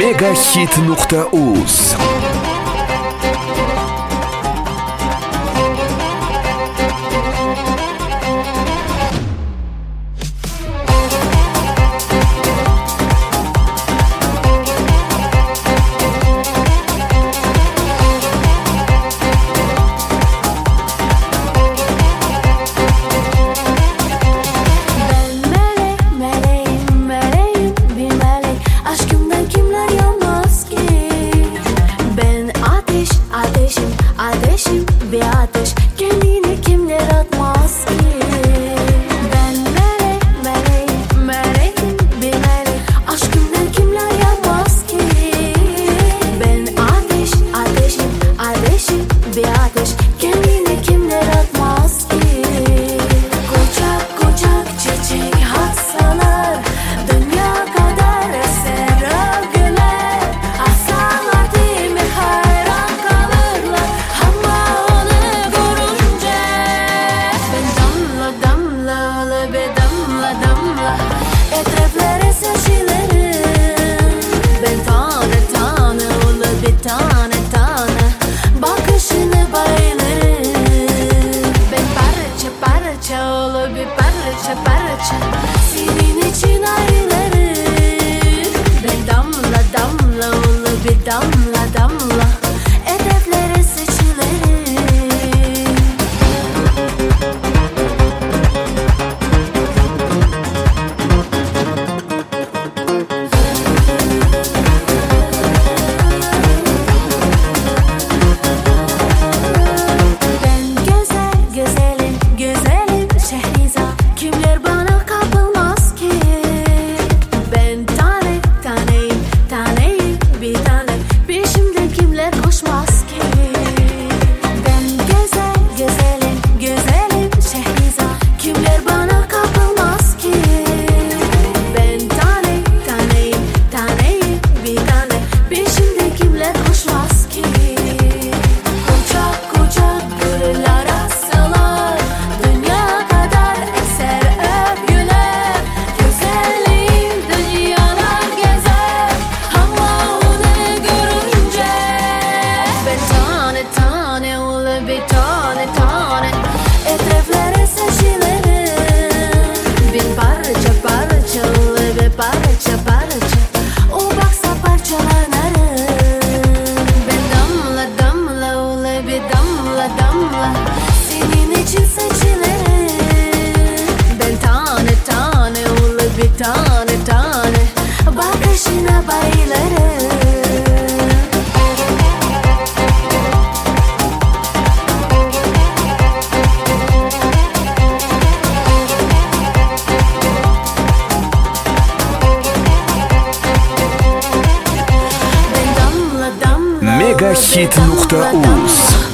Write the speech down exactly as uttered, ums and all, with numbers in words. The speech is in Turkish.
Megahit nokta uz. Ateşim bir ateş, kendine kimler atmaz ki? Ben melek, meleğim, meleğim bir melek, aşkımdan kimler yapmaz ki? Ben ateş, ateşim, ateşim bir ateş, kendine kimler atmaz ki? Kucak kucak çiçek atsalar, dünya kadar eser övgüler, assalar değil mi hayran kalırlar? Etrafları saçlarım, ben tane tane olu bir tane tane, bakışını bayılırım. Ben parça parça olu bir parça parça, senin için ayrılırım. Ben damla damla olu bir damla damla, etrafları saçlarım. Etrafları saçlarım, bir parça parça olu bir parça parça, o baksa parçalanırım. Ben damla damla olu bir damla damla, senin için saçlarım. Ben tane tane olu bir tane tane, bakışına bayılırım. Megahit nokta uz.